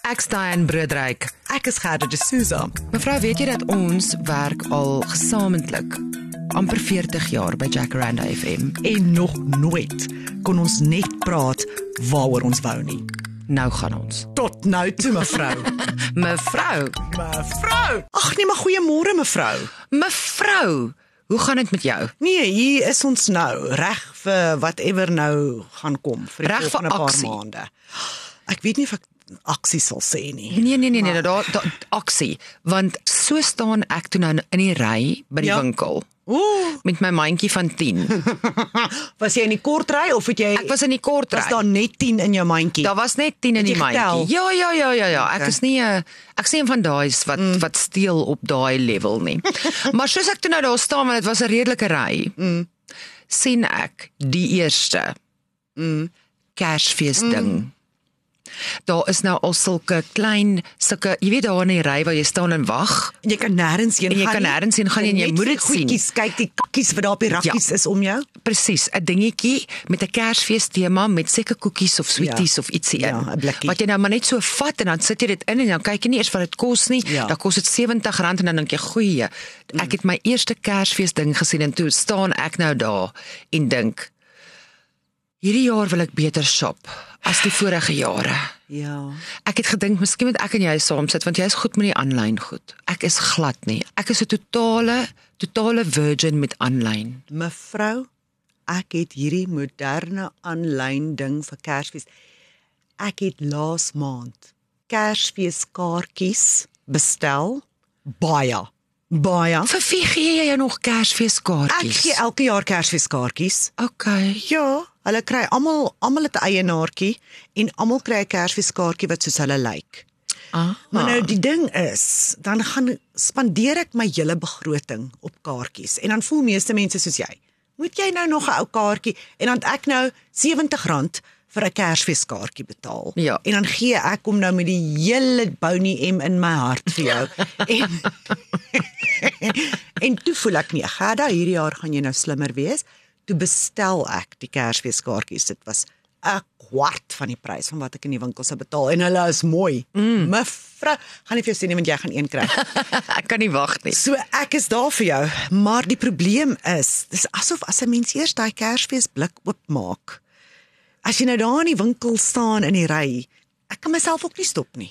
Ek's Diane Broodryk. Ek is Gerda de Souza. Mevrou, weet jy dat ons werk al gesamentlik amper 40 jaar by Jacaranda FM? En nog nooit kon ons net praat waaroor ons wou nie. Nou gaan ons. Tot nou toe, mevrou. Mevrou, Ag nee, maar goeiemôre, mevrou. mevrou, hoe gaan dit met jou? Nee, hier is ons nou, reg vir whatever nou gaan kom, vir die Reg vir volgende paar aksie. maande. Ek weet nie of ek aksie sal sê nie. Nee, daar aksie, want so staan ek toe nou in die ry by die Ja. winkel, Ooh, met my mandjie van 10. was jy in die kortry of het jy Ek was in die kortry. was daar net 10 in jou mandjie? Daar was net 10 in Het die jy getel? mandjie. Ja. Ek Okay. is nie ek sê een van daai wat steel op daai level nie. Maar soos ek toe nou daar staan, want dit was 'n redelike ry, sien ek die eerste Kersfees ding. Daar is nou al sulke, jy weet daar in die ry waar jy staan en wag. En jy kan nêrens heen En jy gaan kan nie. nêrens heen gaan nie en jy net moet die dit sien. goedjies, kyk die kakkies wat daar op die rakkies is om jou. Presies, 'n dingetjie met 'n Kersfees tema met seker koekies of sweeties Ja. of ietsie Ja, in. 'n blikkie. Wat jy nou maar net so vat en dan sit jy dit in en dan kyk jy nie eers wat dit kos nie. Ja. Dan kos dit R70 en dan dink jy, goeie. Ek het my eerste Kersfees ding gesien en toe staan ek nou daar en dink, hierdie jaar wil ek beter shop as die vorige jare. Ja. Ek het gedink miskien moet ek en jy saam sit want jy is goed met die aanlyn goed. Ek is glad nie. Ek is 'n totale virgin met aanlyn. Mevrou, ek het hierdie moderne aanlyn ding vir Kersfees. Ek het laas maand Kersfeeskaartjies bestel. Baie. Vir wie gee jy jou nog Ek Kersfeeskaartjies? gee elke jaar Kersfeeskaartjies. Okay. Ja, hulle kry almal het 'n eienaartjie en almal kry 'n Kersfeeskaartjie wat soos hulle lyk. Maar nou die ding is, dan gaan spandeer ek my hele begroting op kaartjies en dan voel meeste mense soos jy. Moet jy nou nog 'n ou kaartjie en dan het ek nou R70 vir 'n Kersfeeskaartjie betaal. Ja. En dan gee ek hom nou met die hele Bounty M in my hart vir jou. en toe voel ek nie, Gerda, hierdie jaar gaan jy nou slimmer wees. Toe bestel ek die Kersfeeskaartjies. Dit was 'n kwart van die prys van wat ek in die winkel sou betaal en hulle is mooi. Mevrou, gaan nie vir jou sê nie want jy gaan een kry. Ek kan nie wag nie. So ek is daar vir jou, maar die probleem is, dis asof as 'n mens eers daai Kersfeesblik oopmaak. As jy nou daar in die winkel staan in die ry, ek kan myself ook nie stop nie.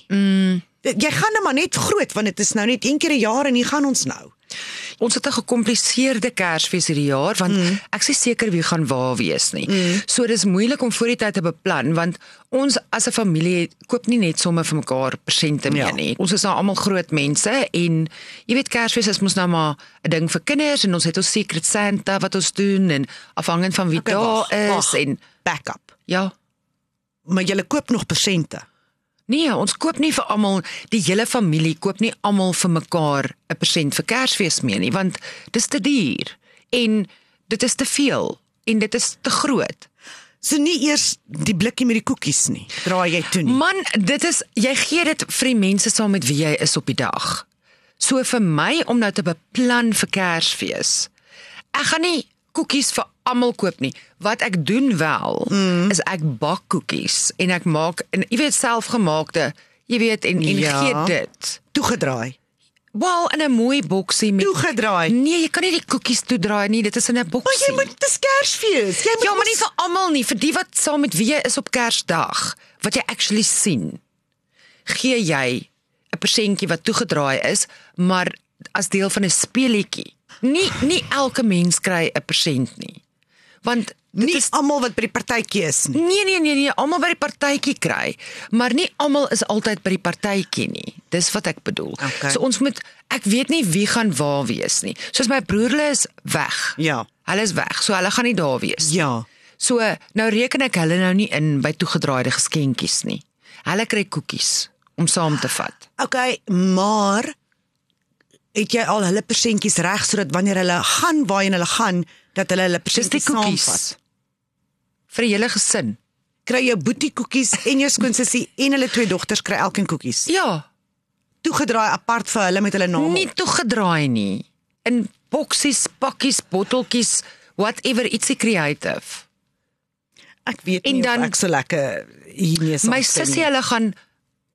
Jy gaan nou maar net groot want dit is nou net een keer 'n jaar en hier gaan ons nou. Ons het 'n gecompliseerde Kersfees hierdie jaar want ek is nie seker wie gaan waar wees nie. So dis moeilik om voor die tyd te beplan want ons as 'n familie koop nie net sommer vir mekaar persente meer Ja. nie. Ons is nou almal groot mense en jy weet Kersfees is mos nou maar 'n ding vir kinders en ons het ons Secret Santa wat ons doen en afhangend van wie daar is en backup. ja. Maar jy koop nog persente. Nee, ons koop nie vir almal, die hele familie koop nie almal vir mekaar 'n persent vir Kersfees mee nie, want dis te duur en dit is te veel en dit is te groot. So nie eers die blikkie met die koekies nie. Draai jy toe nie. Man, jy gee dit vir die mense saam met wie jy is op die dag. So vir my om nou te beplan vir Kersfees. Ek gaan nie koekies vir almal koop nie. Wat ek doen wel, is ek bak koekies en ek maak en jy weet selfgemaakte, jy weet en Ja. gee dit. Toegedraai. Wel in 'n mooi boksie met Toegedraai. Nee, jy kan nie die koekies toedraai nie, dit is in 'n boksie. Maar jy moet dis Kersfees. Jy moet Ja, maar nie vir almal nie, vir die wat saam met wie jy is op Kersdag, wat jy actually sien. Gee jy 'n persentjie wat toegedraai is, maar as deel van 'n speelietjie. Nie elke mens kry 'n persent nie. Want dit nie is almal wat by die partytjie is nie. Nee, almal by die partytjie kry, maar nie almal is altyd by die partytjie nie. Dis wat ek bedoel. Okay. So ek weet nie wie gaan waar wees nie. Soos my broerle is weg. Ja. Hulle is weg, so hulle gaan nie daar wees. Ja. So nou reken ek hulle nou nie in by toegedraaide geskenkies nie. Hulle kry koekies om saam te vat. Okay, maar het jy al hulle persentjies reg sodat wanneer hulle gaan waarheen hulle gaan, dat hulle Dis die persentjies koekies saamvat? vir die hele gesin. Kry jou boetie koekies en jou skoonsussie en hulle 2 dogters kry elkeen koekies. Ja, Toegedraai apart vir hulle met hulle name. nie toegedraai nie. In boksies, pakkies, botteltjies, whatever, ietsie creative. Ek weet En nie dan- of ek so lekker hiermee sal My stem sussie, nie. hulle gaan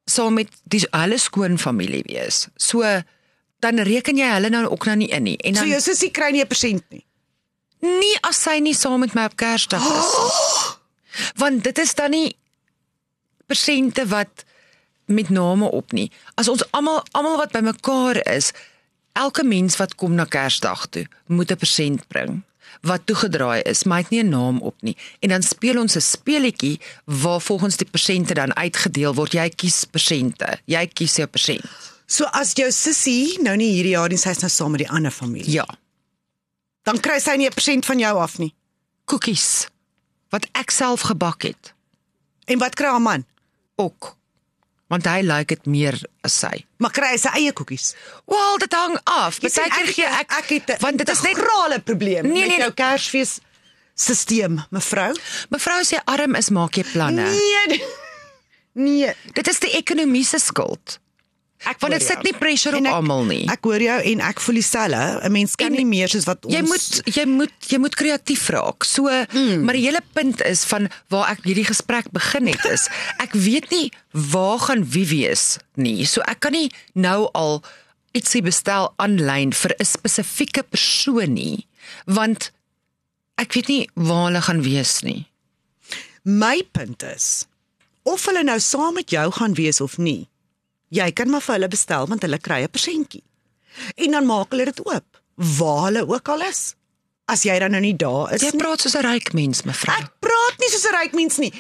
saam met die hulle skoonfamilie wees. So dan reken jy hulle nou ook nou nie in nie. En dan So jou sussie kry nie 'n persent nie. nie as sy nie saam met my op Kersdag is. Want dit is dan nie persente wat met name op nie. As ons almal wat bymekaar is, elke mens wat kom na Kersdag toe, moet 'n persent bring wat toegedraai is, maar hy het nie 'n naam op nie. En dan speel ons 'n speletjie waar volgens die persente dan uitgedeel word. Jy kies persente. Jy kies jou persent. So as jou sussie nou nie hierdie jaar nie, sy is nou saam met die ander familie. Ja, Dan kry sy nie 'n persent van jou af nie. koekies wat ek self gebak het En wat kry haar man? ook. Want hy like dit meer as sy. Maar kry hy sy eie koekies? Wel, dit hang af. Jy sien, Partykeer gee ek het want dit is net grale probleem Nee, met nee, jou Kersfees stelsel, mevrou. mevrou as jy arm is, maak jy planne. Nee. Dit is die ekonomie se skuld. Want dit sit nie pressure op almal nie. Ek hoor jou en ek voel dieselfde. 'n Mens kan En nie meer soos wat ons Jy moet kreatief raak. So, maar die hele punt is van waar ek hierdie gesprek begin het is, ek weet nie waar gaan wie wees nie. So ek kan nie nou al ietsie bestel aanlyn vir 'n spesifieke persoon nie, want ek weet nie waar hulle gaan wees nie. My punt is of hulle nou saam met jou gaan wees of nie. Jy kan maar vir hulle bestel want hulle kry 'n persentjie. En dan maak hulle dit oop waar hulle ook al is. As jy dan nou nie daar is Jy nie. praat soos 'n ryk mens, mevrou. Ek praat nie soos 'n ryk mens nie.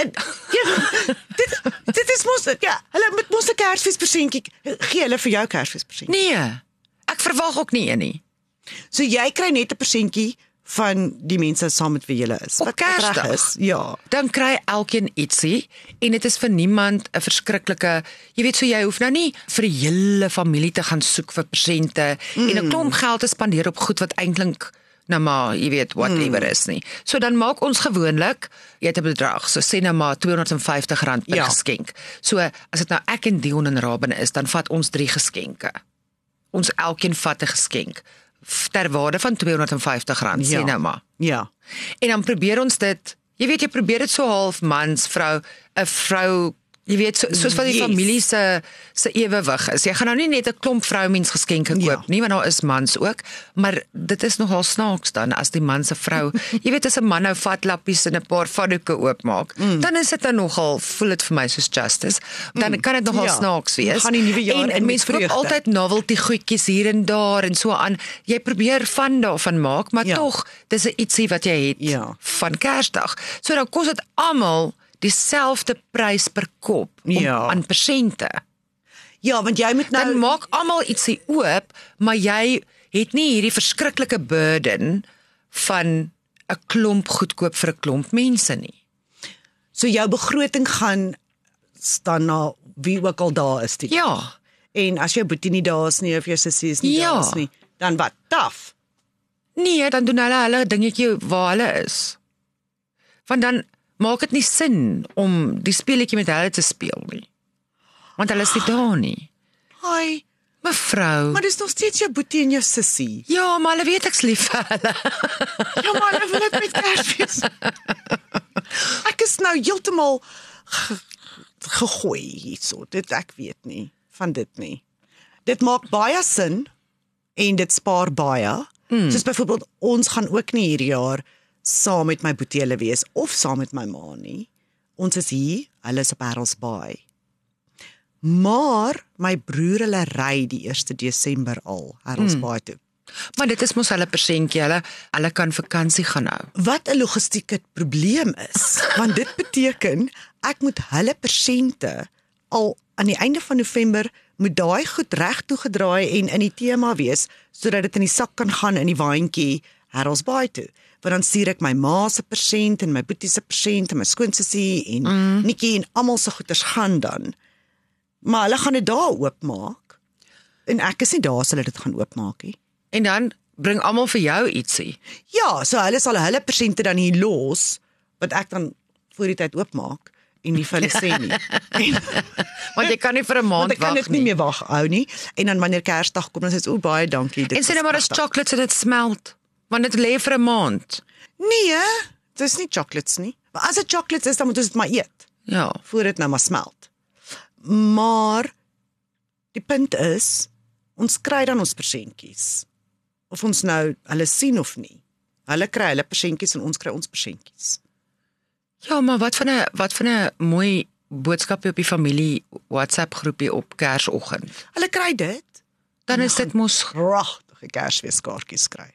Dit is mos hulle moet mos 'n Kersfeespersentjie gee hulle vir jou Kersfeespersentjie. Nee, ek verwag ook nie een nie. So jy kry net 'n persentjie van die mense saam met wie jy is. Op Wat reg Kersdag. is. Ja. Dan kry elkeen ietsie en dit is vir niemand 'n verskriklike, jy weet, so jy hoef nou nie vir die hele familie te gaan soek vir persente en 'n klomp geld te spandeer op goed wat eintlik nou maar, jy weet, whatever is nie. So dan maak ons gewoonlik, jy het 'n bedrag, so sê nou maar R250 per geskenk. So as dit nou ek en Dion en Raben is, dan vat ons 3 geskenke. Ons elkeen vat 'n geskenk ter waarde van R250, sê nou maar. Ja. En dan probeer ons dit, jy weet, jy probeer dit so half mans, vrou, 'n vrou, jy weet, soos wat die familie se ewewig is. Jy gaan nou nie net 'n klomp vroumens geskenke koop nie, want daar is mans ook, maar dit is nogal snaaks dan as die man se vrou, jy weet, as 'n man nou vatlappies en 'n paar vaddoeke oopmaak, dan is dit dan nogal, voel dit vir my soos justice. Dan kan dit nogal snaaks wees. Gaan die nuwe jaar en mense koop altyd novelty goedjies hier en daar en so aan. Jy probeer van daarvan maak, maar tog, dis 'n ietsie wat jy het van Kersdag. So dan kos dit almal dieselfde prys per kop aan persente. Ja, want jy moet nou Dan maak almal ietsie oop, maar jy het nie hierdie verskriklike burden van 'n klomp goedkoop vir 'n klomp mense nie. So jou begroting gaan staan na wie ook al daar is dit. Ja. En as jou boetie nie daar is nie of jou sussie is nie daar is nie, dan wat? Taf. Nee, dan doen hulle dingetjie waar hulle is. Want dan maak dit nie sin om die speletjie met hulle te speel nie. Want hulle is nie daar nie. Hi, Mevrou. maar dis nog steeds jou boetie en jou sussie. Ja, maar hulle weet ek's lief vir hulle. Ja, maar hulle wil dit met Kersfees. Ek is nou heeltemal gegooi hierso. Ek weet nie van dit nie. Dit maak baie sin en dit spaar baie. Soos byvoorbeeld ons gaan ook nie hierdie jaar saam met my boetie hulle wees of saam met my ma nie. Ons is hier, hulle is op Harold's Bay. Maar my broer hulle ry die 1 Desember al Harold's Bay toe. Maar dit is mos hulle persentjie, hulle kan vakansie gaan hou. Wat 'n logistieke probleem is, want dit beteken ek moet hulle persente al aan die einde van November moet daai goed reg toegedraai en in die tema wees sodat dit in die sak kan gaan in die waantjie Harold's Bay toe. Want dan stuur ek my ma se persent en my boetie se persent en my skoonsussie en Nikkie en almal se goeders gaan dan. Maar hulle gaan dit daar oopmaak. En ek is nie daar as hulle dit gaan oopmaak nie. En dan bring almal vir jou ietsie. Ja, so hulle sal hulle persente dan hier los wat ek dan voor die tyd oopmaak en nie vir hulle sê nie. Want jy kan nie vir 'n maand wag nie. Ek kan dit nie meer wag hou nie. En dan wanneer Kersdag kom, dan sê ek, baie dankie. En sê nou maar as chocolates en dit smelt. Want dit lê vir 'n maand. Nee, dit is nie chocolates nie. Maar as dit chocolates is, dan moet ons dit maar eet. Ja. Voor dit nou maar smelt. Maar die punt is, ons kry dan ons persentjies. Of ons nou hulle sien of nie. Hulle kry hulle persentjies en ons kry ons persentjies. Ja, maar wat van 'n mooi boodskapie op die familie WhatsApp groepie op Kersoggend. Hulle kry dit. Dan is dit mos pragtige Kersfeeskaartjies kry.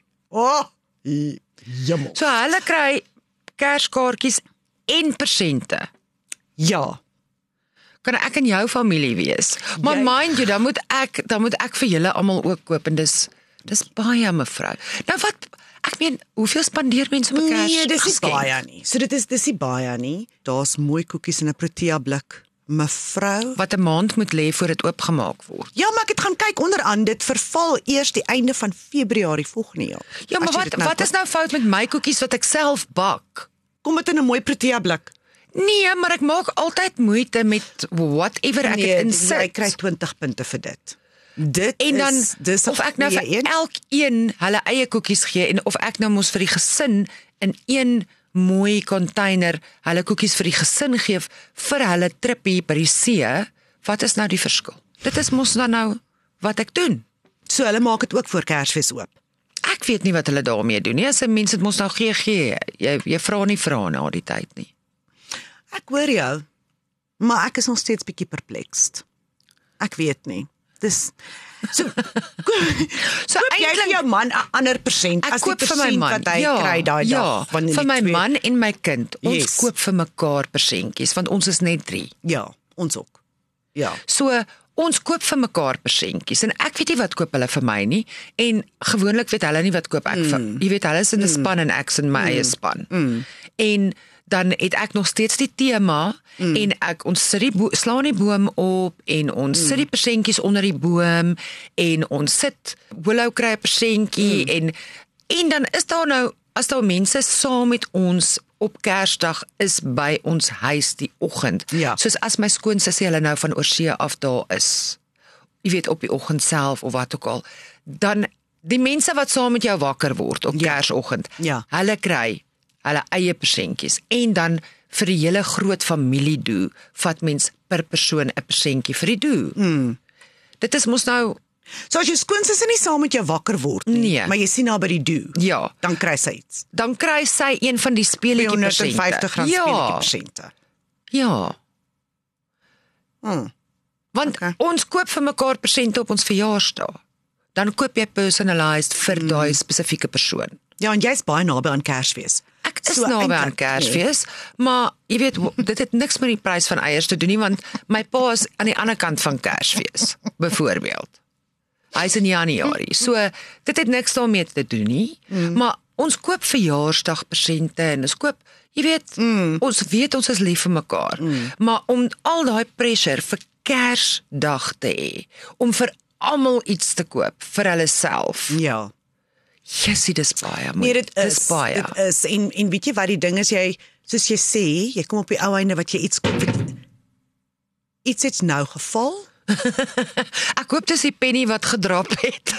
Jammer. So hulle kry Kerskaartjies en persente. Ja. Kan ek in jou familie wees? Maar mind you, dan moet ek vir julle almal ook koop en dis baie mevrou. Nou wat ek meen, hoeveel spandeer mense op 'n Kers? Nee, dis nie baie nie. So dis nie baie nie. Daar's mooi koekies in 'n Protea blik. Mevrou, wat 'n maand moet lê voor dit oopgemaak word. Ja, maar ek het gaan kyk onderaan, dit verval eers die einde van Februarie volgende jaar. Ja, maar wat is nou fout met my koekies wat ek self bak? Kom dit in 'n mooi Protea blik? Nee, maar ek maak altyd moeite met whatever ek dit insit. Jy kry 20 punte vir dit. Dit en dan is dis of ek nou vir elkeen hulle eie koekies gee en of ek nou mos vir die gesin in een mooi container hulle koekies vir die gesin gee vir hulle trippie by die see, wat is nou die verskil? Dit is mos dan nou wat ek doen. So hulle maak dit ook voor Kersfees oop. Ek weet nie wat hulle daarmee doen nie. As 'n mens dit mos nou gee. Jy vra nie na die tyd nie. Ek hoor jou, maar ek is nog steeds bietjie perplexed. Ek weet nie. Dis so koop jy vir jou man 'n ander persent as die persent wat hy kry daai dag van vir my man en my kind. Ons koop vir mekaar persentjies want ons is net 3. Ja, ons ook. Ja. So ons koop vir mekaar persentjies en ek weet nie wat koop hulle vir my nie en gewoonlik weet hulle nie wat koop ek vir. Jy weet hulle is in 'n span en ek is in my eie span. En dan het ek nog steeds die tema en ons sit slaan die boom op en ons sit die persentjies onder die boom en ons sit Willow kry 'n persentjie en dan is daar nou as daar mense saam met ons op Kersdag is by ons huis die oggend. Ja. Soos as my skoonsussie hulle nou van oorsee af daar is. Jy weet op die oggend self of wat ook al. Dan die mense wat saam met jou wakker word op Kersoggend. Ja. Hulle kry hulle eie persentjies en dan vir die hele groot familie doe, vat mens per persoon 'n persentjie vir die doe. Dit is mos nou so as jou skoonsussie nie saam met jou wakker word nie, maar jy sien haar by die doe. Ja, dan kry sy iets. Dan kry sy een van die speletjie persente. R250 speletjie persente. Ja. Want ons koop vir mekaar persente op ons verjaarsdag. Dan koop jy personalized vir daai spesifieke persoon. Ja, en jy's baie naby aan Kersfees. Ek is naby aan Kersfees, maar jy weet, dit het niks met die prys van eiers te doen nie, want my pa is aan die ander kant van Kersfees, byvoorbeeld. Hy is in Januarie, so dit het niks daarmee te doen nie, maar ons koop verjaarsdagpresente en ons koop, jy weet, ons weet ons is lief vir mekaar, maar om al daai pressure vir Kersdag te hê, om vir almal iets te koop vir hulle self. Ja. Jessie, dis baie. Nee, dit is, en weet jy wat die ding is, jy, soos jy sê, jy kom op die ou einde wat jy iets koop, iets het nou geval. Ek hoop dis die penny wat gedrap het.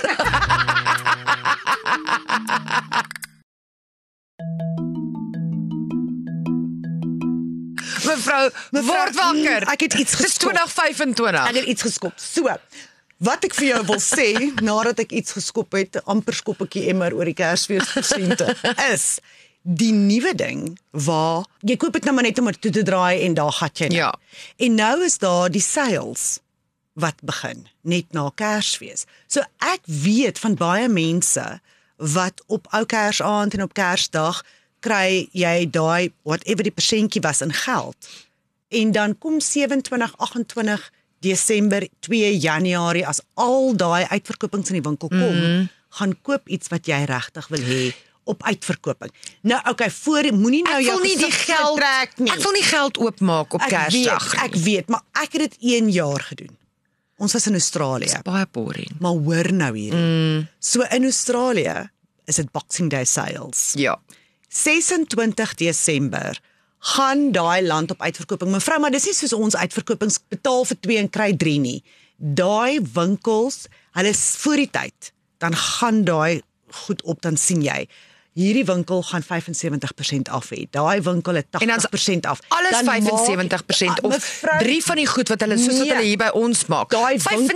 Mevrou, word wakker. Ek het iets geskop. Dis 2025. Ek het iets geskop. So, wat ek vir jou wil sê, nadat ek iets geskop het, amper skoppekie emmer oor die Kersfeespresente, is die nuwe ding waar jy koop dit nou maar net om dit toe te draai en daar gat jy nou. Ja. En nou is daar die sales wat begin net na Kersfees. So ek weet van baie mense wat op ou Kersaand en op Kersdag kry jy daai whatever die persentjie was in geld. En dan kom 27, 28 Desember, 2 Januarie as al daai uitverkopings in die winkel kom, gaan koop iets wat jy regtig wil hê op uitverkoping. Nou okay, moenie nou jou geld trek nie. Ek wil nie geld oopmaak op Kersdag. Ek weet, maar ek het dit 1 jaar gedoen. Ons was in Australië. Dis baie boring. Maar hoor nou hier. So in Australië is dit Boxing Day sales. Ja. 26 Desember gaan daai land op uitverkoping. Mevrou, maar dis nie soos ons uitverkopings betaal vir 2 en kry 3 nie. Daai winkels, hulle is voor die tyd. Dan gaan daai goed op, dan sien jy. hierdie winkel gaan 75% af hê. Daai winkel het 80% af. Alles Dan 75% of mevrou, 3 van die goed wat hulle soos wat hulle hier by ons maak. daai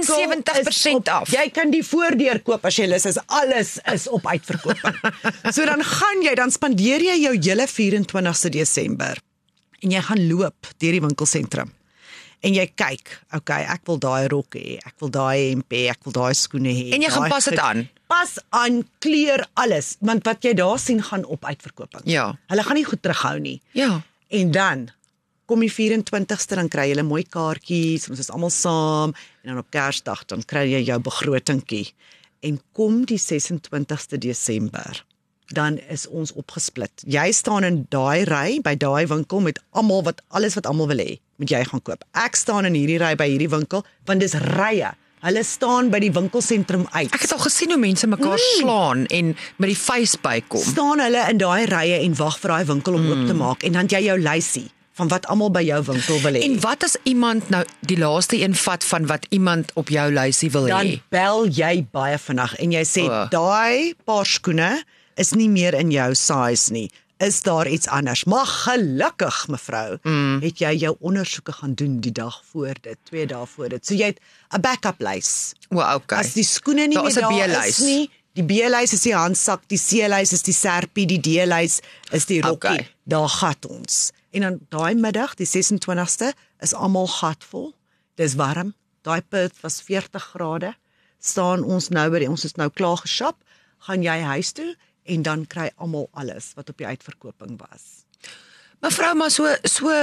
75% af. Jy kan die voordeur koop as jy lus is. Alles is op uitverkoping. So dan spandeer jy jou hele 24ste Desember en jy gaan loop deur die winkelsentrum. En jy kyk, okay, ek wil daai rok hê, ek wil daai hemp hê, ek wil daai skoene hê. En jy gaan pas dit aan. Pas aan, kleur, alles, want wat jy daar sien gaan op uitverkoping. Ja. Hulle gaan nie goed terughou nie. Ja. En dan kom die 24ste, dan kry jy mooi kaartjies, ons is almal saam, en dan op Kersdag, dan kry jy jou begrotingkie. En kom die 26ste Desember, dan is ons opgesplit. Jy staan in daai ry, by daai winkel, met alles wat almal wil hê, moet jy gaan koop. Ek staan in hierdie ry by hierdie winkel, want dis rye. Hulle staan by die winkelsentrum uit. Ek het al gesien hoe mense mekaar slaan en met die face bykom. Staan hulle in daai rye en wag vir daai winkel om oop te maak, en dan jy jou lysie van wat almal by jou winkel wil hê. En wat as iemand nou die laaste een vat van wat iemand op jou lysie wil hê? Dan bel jy baie vinnig en jy sê, daai paar skoene is nie meer in jou size nie. Is daar iets anders? Maar gelukkig, mevrou, het jy jou ondersoeke gaan doen die dag voor dit, 2 dae voor dit. So jy het 'n backup lys. Okay. As die skoene nie meer daar is nie, die B-lys is die handsak, die C-lys is die serpie, die D-lys is die rokkie. Okay. Daar gat ons. En dan daai middag, die 26ste, is almal gatvol. Dis warm. Daai Perth was 40 grade. Staan ons nou ons is nou klaar geshop, gaan jy huis toe en dan kry almal alles wat op die uitverkoping was. Mevrou, maar so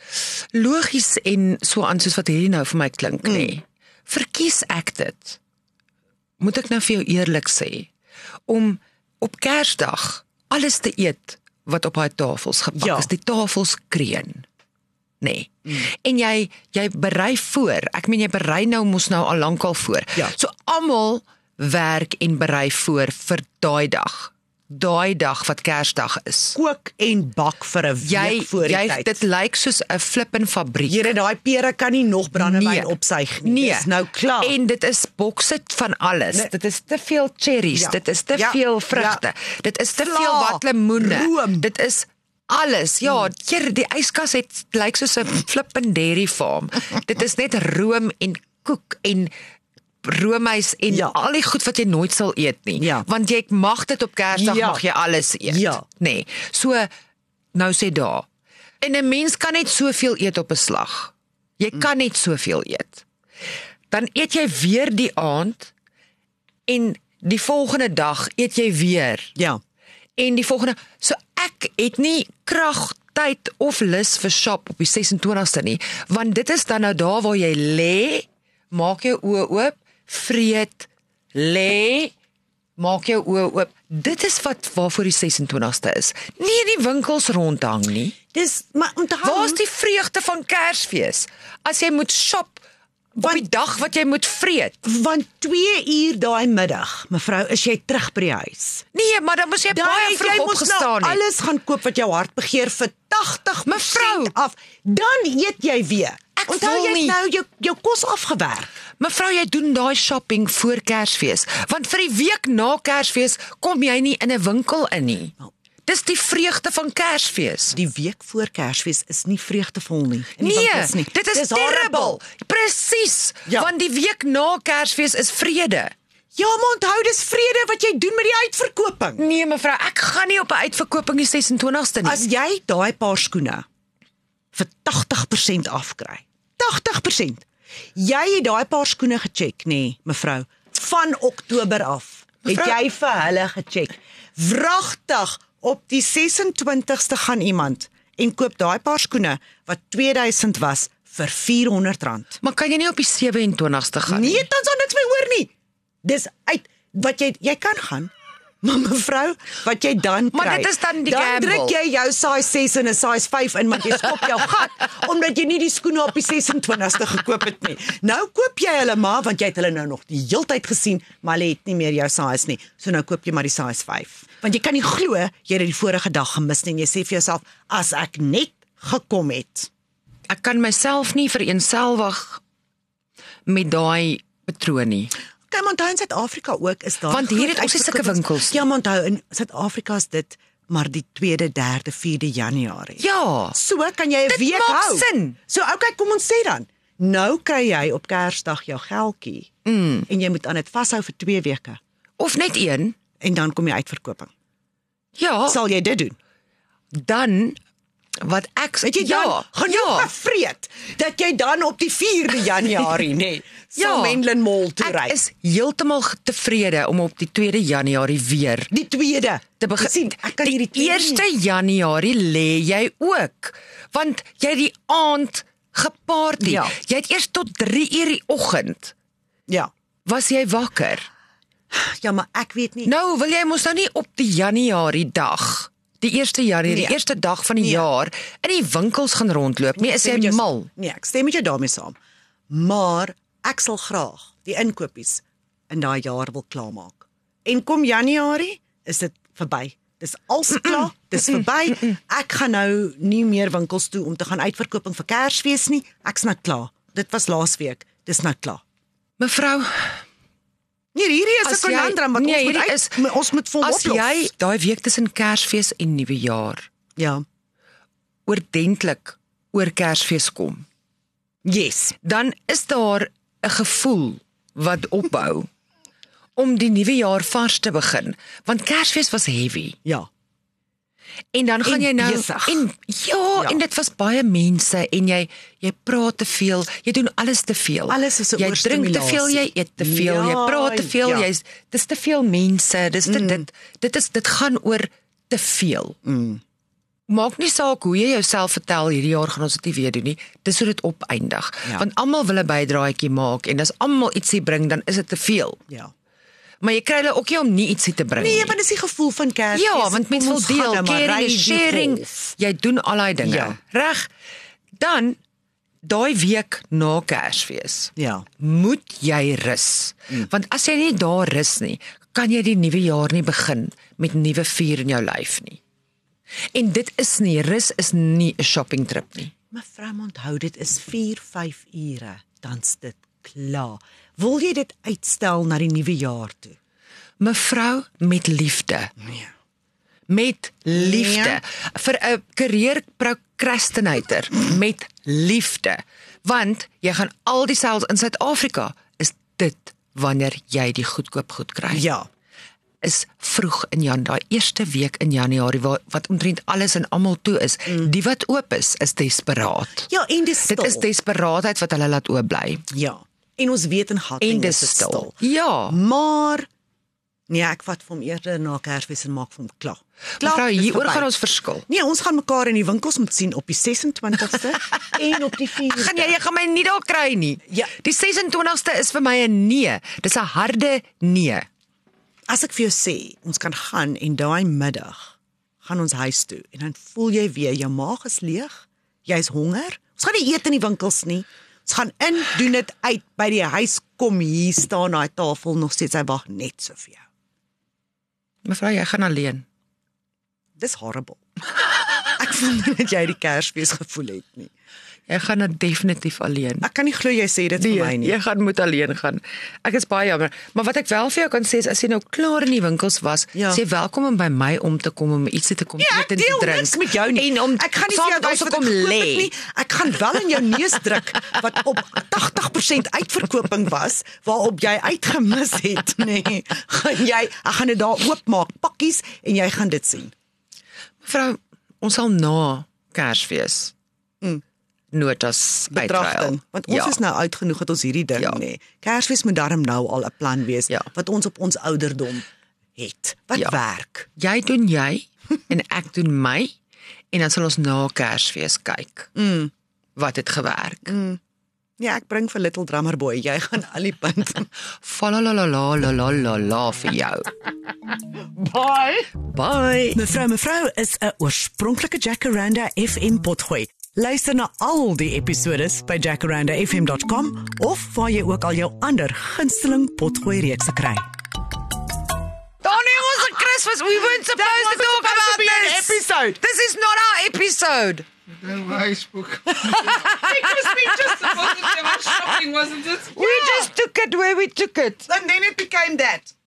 logies en so aan soos wat hierdie nou vir my klink, nê. Verkies ek dit, moet ek nou vir jou eerlik sê, om op Kersdag alles te eet wat op daai tafels gepak is, die tafels kreun. Nee. En jy berei voor. Ek meen jy berei nou mos nou al lankal voor. Ja. So almal werk en berei voor vir daai dag. Daai dag wat Kersdag is. Kook en bak vir 'n week voor die tyd. Dit lyk soos 'n flippin fabriek. Here, daai pere kan nie nog brandewyn opsuig nie. Nee. Dis nou klaar. En dit is bokse van alles. Nee. Dit is te veel cherries, dit is te veel vrugte. Dit is te Vla, veel watlemoene. room. Dit is alles. Ja, die yskas lyk soos 'n flippin dairy farm. Dit is net room en koek en roomys en al die goed wat jy nooit sal eet nie. Ja. Want jy mag dit op Kersdag mag jy alles eet. Ja. Nee. So nou sê daar. En 'n mens kan net soveel eet op 'n slag. Jy kan net soveel eet. Dan eet jy weer die aand en die volgende dag eet jy weer. Ja. En die volgende, so ek het nie krag, tyd of lus vir shop op die 26ste nie, want dit is dan nou daar waar jy lê, maak jou oë oop, vreet, lê, maak jou oë oop. Dit is waarvoor die 26ste is. Nie in die winkels rondhang nie. Maar onthou, Waar is die vreugde van Kersfees? As jy moet shop op die dag wat jy moet vreet. Want 2 uur daai middag, mevrou, is jy terug by die huis. Nee, maar dan moes jy baie vroeg opgestaan nou het. alles gaan koop wat jou hart begeer vir 80% Mevrou, af. Dan eet jy weer. Ek Onthou wil jy nie. het nou jou kos afgewerk. Mevrou, jy doen daai shopping voor Kersfees, want vir die week na Kersfees kom jy nie in 'n winkel in nie. Dis die vreugde van Kersfees. Die week voor Kersfees is nie vreugdevol nie. In die Nee, winkels nie. dit is terrible. Presies, Ja. want die week na Kersfees is vrede. Ja, maar onthou dis vrede wat jy doen met die uitverkoping. Nee, mevrou, ek gaan nie op 'n uitverkoping die 26ste nie. As jy daai paar skoene vir 80% afkry. 80%. Jy het daai paar skoene gecheck, nê, mevrou, van Oktober af. Mevrou, Het jy vir hulle gecheck? Wragtig, op die 26ste gaan iemand en koop daai paar skoene wat 2000 was vir R400. Maar kan jy nie op die 27ste gaan nie? Nee, dan sal niks meer hoor nie. Dis uit wat jy kan gaan. Maar mevrou, wat jy dan kry. Maar dit is dan die dan gamble. druk jy jou size 6 en 'n size 5 in, want jy skop jou gat omdat jy nie die skoene op die 26ste gekoop het nie. Nou koop jy hulle maar want jy het hulle nou nog die heeltyd gesien, maar hulle het nie meer jou size nie. So nou koop jy maar die size 5. Want jy kan nie glo jy het die vorige dag gemis nie en jy sê vir jouself, as ek net gekom het. Ek kan myself nie vereenselwig met daai patroon nie. Kyk, maar onthou in Suid-Afrika ook is daar. Want hier het ons sulke winkels. Ja, maar onthou in Suid-Afrika is dit maar die 2de, 3de, 4de Januarie. Ja. So kan jy 'n week hou. Dit maak sin. So okay, kom ons sê dan. Nou kry jy op Kersdag jou geldjie en jy moet aan dit vashou vir 2 weke Of net 1. en dan kom jy uitverkoping. Ja. Sal jy dit doen? Dan wat ek Weet jy dan genoeg gevreet dat jy dan op die 4de Januarie nê sal Menlyn Mall toe ry. Ek is heeltemal tevrede om op die 2de Januarie weer Die 2de te begin. Sien, ek kan hierdie 1 Januarie lê jy ook, want jy het die aand geparty. Ja. Jy het eers tot 3 uur die oggend Ja. was jy wakker. Ja, maar ek weet nie. Nou wil jy mos nou nie op die Januarie dag, die 1 Januarie, die eerste dag van die jaar, in die winkels gaan rondloop. Nee, is jy mal? Nee, ek stem met jou daarmee saam. Maar ek sal graag die inkopies in daai jaar wil klaarmaak. En kom Januarie, is dit verby. Dis als klaar, dis verby. Ek gaan nou nie meer winkels toe om te gaan uitverkoping vir Kersfees nie. Ek's nou klaar. Dit was laasweek. Dis nou klaar. Mevrou, Nee, hierdie is 'n konandrum wat ons moet vol oplos. As jy daai week tussen Kersfees en Nuwejaar Ja. oordentlik oor Kersfees kom, Yes. dan is daar 'n gevoel wat opbou om die nuwe jaar vars te begin, want Kersfees was heavy. Ja. En dan gaan jy nou besig. en dit was baie mense en jy praat te veel, jy doen alles te veel. Alles is 'n jy drink te veel, jy eet te veel, jy praat te veel, dis te veel mense, dit gaan oor te veel. Maak nie saak hoe jy jouself vertel hierdie jaar gaan ons dit nie weer doen nie. Dis hoe dit opeindig. Ja. Want almal wil 'n bydraetjie maak en as almal ietsie bring dan is dit te veel. Ja. Maar jy kry hulle ook nie om nie ietsie te bring nie. Nee, want dis die gevoel van Kersfees. Ja, want mense wil deel, caring, sharing. Golf. Jy doen al daai dinge. Ja. Reg? Dan daai week na Kersfees Ja. moet jy rus. Want as jy nie daar rus nie, kan jy die nuwe jaar nie begin met nuwe vuur in jou lyf nie. En dit is nie, rus is nie 'n shopping trip nie. Mevrou, onthou dit is 4-5 ure, dan's dit klaar. Wil jy dit uitstel na die nuwe jaar toe? Mevrou, met liefde. Nee. Met liefde. Nee. Vir 'n career procrastinator met liefde. Want jy gaan al die sales in Suid-Afrika is dit wanneer jy die goedkoop goed kry. Ja. Is vroeg in daai eerste week in Januarie wat omtrent alles en almal toe is. Die wat oop is desperaat. Ja, en dis stil. Dit is desperaatheid wat hulle laat oop bly. Ja. En ons weet in Gauteng En dis is dit stil. Ja. Maar nee, ek vat vir hom eerder na Kersfees en maak vir hom klaar. Mevrou, dis hieroor verby. gaan ons verskil. Nee, ons gaan mekaar in die winkels moet sien op die 26ste en op die 4de. Jy gaan my nie daar kry nie. Ja. Die 26ste is vir my 'n nee. Dis 'n harde nee. As ek vir jou sê, ons kan gaan en daai middag gaan ons huis toe en dan voel jy weer jou maag is leeg, jy's honger. Ons gaan nie eet in die winkels nie. Ons gaan in, doen dit uit by die huis, kom hier staan daai tafel nog steeds, hy wag net so vir jou. Mevrou, jy gaan alleen. Dis horrible. Ek voel nie dat jy die Kersfees gevoel het nie. Jy gaan nou definitief alleen. Ek kan nie glo jy sê dit vir my nie. Jy moet alleen gaan. Ek is baie jammer, maar wat ek wel vir jou kan sê is as jy nou klaar in die winkels was, is jy welkom om by my om te kom om ietsie te kom eet en te drink. Ek deel niks met jou nie. En om ek gaan nie vir jou wys wat kom lê nie. Ek gaan wel in jou neus druk wat op 80% uitverkoping was waarop jy uitgemis het, nee. Ek gaan dit daar oopmaak, pakkies en jy gaan dit sien. Mevrou, ons sal na Kersfees notas betragting, want ons is nou oud genoeg dat ons hierdie ding nê. Kersfees moet darm nou al 'n plan wees wat ons op ons ouderdom het. Wat werk? Jy doen jy en ek doen my en dan sal ons na Kersfees kyk. Wat het gewerk. Ja, ek bring vir Little Drummer Boy. Jy gaan al die punte. Fa-la-la-la-la-la-la vir jou. Bye. Mevrou is 'n oorspronklike Jacaranda FM potgooi. Luister na al die episodes by jacarandafm.com of waar jy ook al jou ander gunsteling potgooi reekse kry. Donnie, was a Christmas. We weren't supposed to talk about this. Episode. episode. This is not our episode. Then why spook? Because we just supposed to say shopping, wasn't it? We just took it where we took it. And then it became that.